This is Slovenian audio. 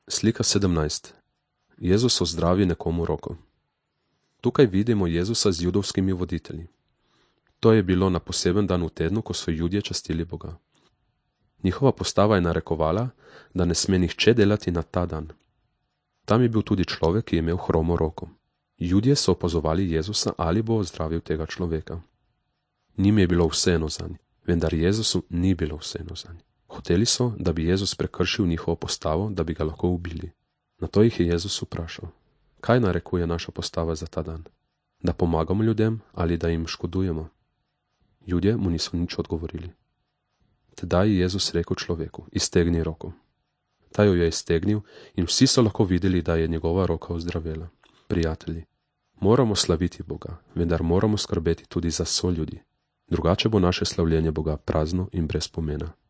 Slika 17. Jezus ozdravi nekomu roko. Tukaj vidimo Jezusa z judovskimi voditelji. To je bilo na poseben dan v tednu, ko so Judje častili Boga. Njihova postava je narekovala, da ne sme nihče delati na ta dan. Tam je bil tudi človek, ki je imel hromo roko. Judje so opazovali Jezusa, ali bo ozdravil tega človeka. Njim je bilo vseeno zanj, vendar Jezusu ni bilo vseeno zanj. Hoteli so, da bi Jezus prekršil njihovo postavo, da bi ga lahko ubili. Nato jih je Jezus vprašal: kaj narekuje naša postava za ta dan? Da pomagamo ljudem ali da jim škodujemo? Judje mu niso nič odgovorili. Tedaj je Jezus rekel človeku: iztegni roko. Ta jo je iztegnil in vsi so lahko videli, da je njegova roka ozdravela. Prijatelji, moramo slaviti Boga, vendar moramo skrbeti tudi za soljudi. Drugače bo naše slavljenje Boga prazno in brez pomena.